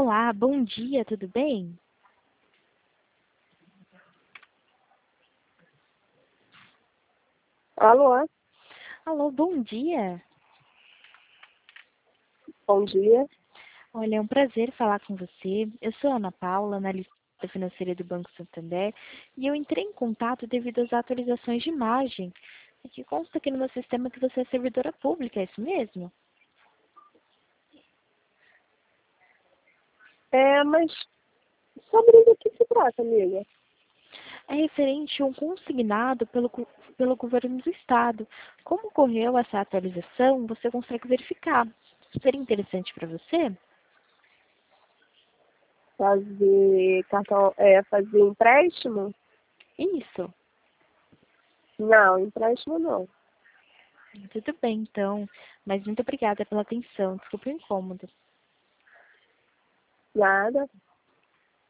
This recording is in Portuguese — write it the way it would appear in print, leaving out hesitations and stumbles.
Olá, bom dia, tudo bem? Alô, Alô, bom dia. bom dia. Olha, é um prazer falar com você. Eu sou a Ana Paula, analista financeira do Banco Santander, e eu entrei em contato devido às atualizações de imagem. E que consta aqui no meu sistema que você é servidora pública, é isso mesmo? Mas sobre o que se trata, amiga? É referente a um consignado pelo governo do Estado. Como ocorreu essa atualização, você consegue verificar. Seria interessante para você? Fazer cartão, fazer empréstimo? Isso. Não, empréstimo não. Tudo bem, então. Mas muito obrigada pela atenção. Desculpe o incômodo. Nada.